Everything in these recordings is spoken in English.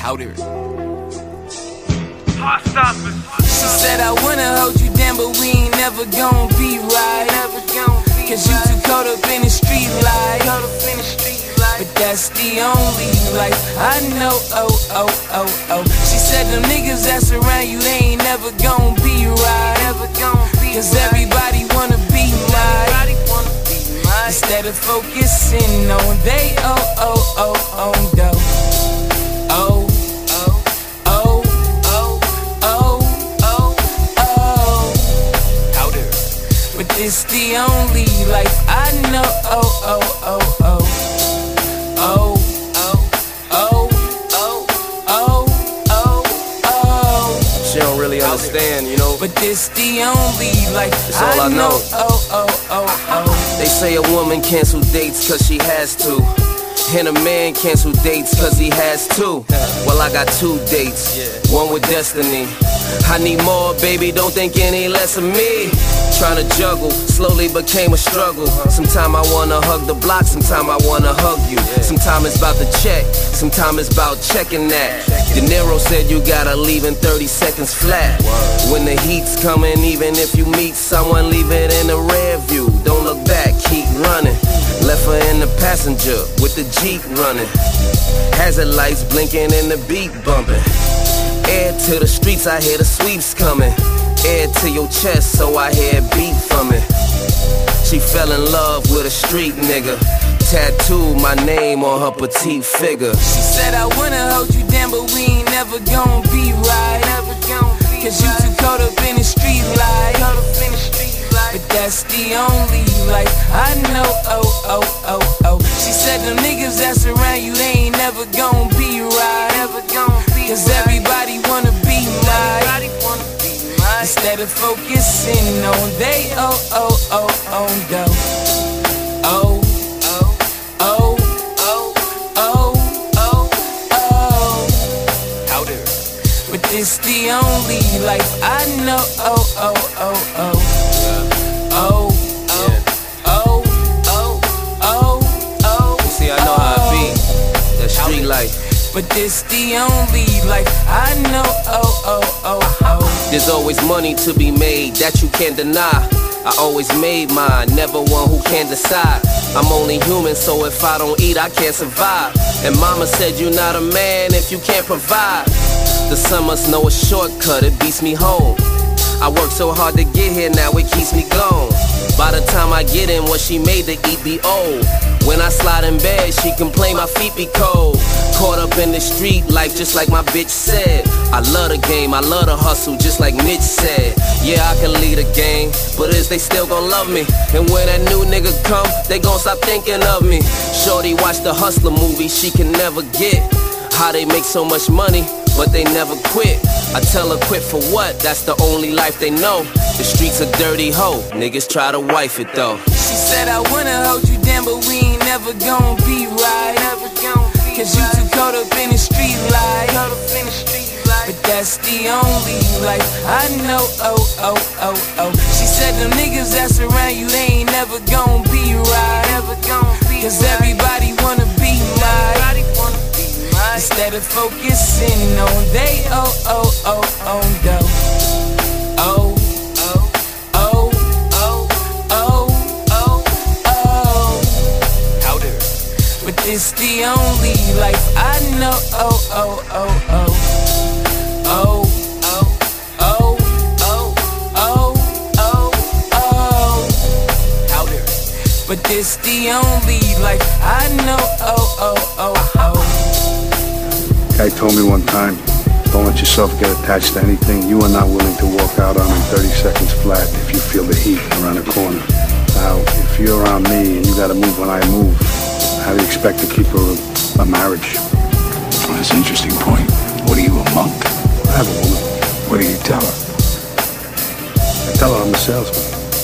out here. She said I wanna hold you down, but we ain't never gon' be right. Cause you too caught up in the street life. But that's the only life I know, She said them niggas that's around you, they ain't never gon' be right. Cause everybody wanna be nice. Instead of focusing on they own dough. But this the only life I know. She don't really understand, you know. But this the only life it's all I know. They say a woman cancel dates cause she has to, and a man cancel dates cause he has to. Well, I got 2 dates, one with destiny. I need more, baby, don't think any less of me. Trying to juggle, slowly became a struggle. Sometime I wanna hug the block, sometime I wanna hug you. Sometime it's about the check, sometime it's about checking that. De Niro said you gotta leave in 30 seconds flat. When the heat's coming, even if you meet someone, leave it in the rear view. Don't look back, keep running. Left her in the passenger with the Jeep running. Hazard lights blinking and the beat bumping. Air to the streets, I hear the sweeps coming. Air to your chest, so I hear a beat from it. She fell in love with a street nigga. Tattooed my name on her petite figure. She said I wanna hold you down, but we ain't never gon' be right. Cause you too caught up in the street life. But that's the only life I know. She said them niggas that's around you, they ain't never gon' be right. Cause everybody wanna be nice. Instead of focusing on they own dough. But this the only life I know. See, I know how it be, that street life. But this the only life I know. There's always money to be made that you can't deny. I always made mine, never one who can't decide. I'm only human, so if I don't eat, I can't survive. And mama said you're not a man if you can't provide. The summers know a shortcut, it beats me home. I work so hard to get here, now it keeps me gone. By the time I get in, what she made to eat be old. When I slide in bed, she complain my feet be cold. Caught up in the street life, just like my bitch said. I love the game, I love the hustle, just like Mitch said. Yeah, I can lead a game, but is they still gon' love me? And when that new nigga come, they gon' stop thinking of me. Shorty watch the Hustler movie, she can never get how they make so much money, but they never quit. I tell her quit for what, that's the only life they know. The streets a dirty hoe, niggas try to wife it though. She said I wanna hold you down, but we ain't never gon' be right. Cause you too caught up in the street life. But that's the only life I know. She said them niggas that's around you, they ain't never gon' be right. Cause everybody wanna be nice. Instead of focusing on they own dough. But this the only life I know. But this the only life I know. Guy told me one time, don't let yourself get attached to anything you are not willing to walk out on in 30 seconds flat if you feel the heat around the corner. Now, if you're around me and you gotta move when I move, how do you expect to keep a marriage? Well, that's an interesting point. What are you, a monk? I have a woman. What do you tell her? I tell her I'm a salesman.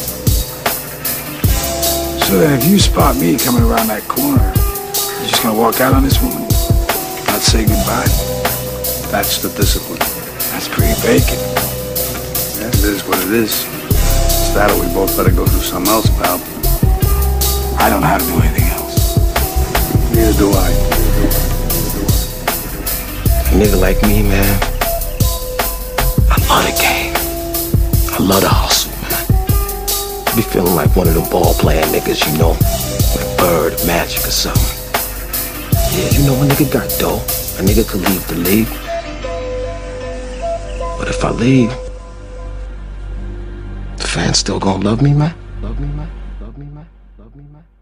So then if you spot me coming around that corner, you're just gonna walk out on this woman? Not say goodbye? That's the discipline. That's pretty vacant. Yeah, it is what it is. It's that or we both better go through something else, pal. I don't know how to do anything else. Neither do I. nigga like me, man, I love the game. I love the hustle, man. I be feeling like one of them ball playing niggas, you know, like Bird, Magic or something. Yeah, you know, a nigga got dough. A nigga could leave the league. But if I leave, the fans still gonna love me, man? Love me, man? Love me, man? Love me, man?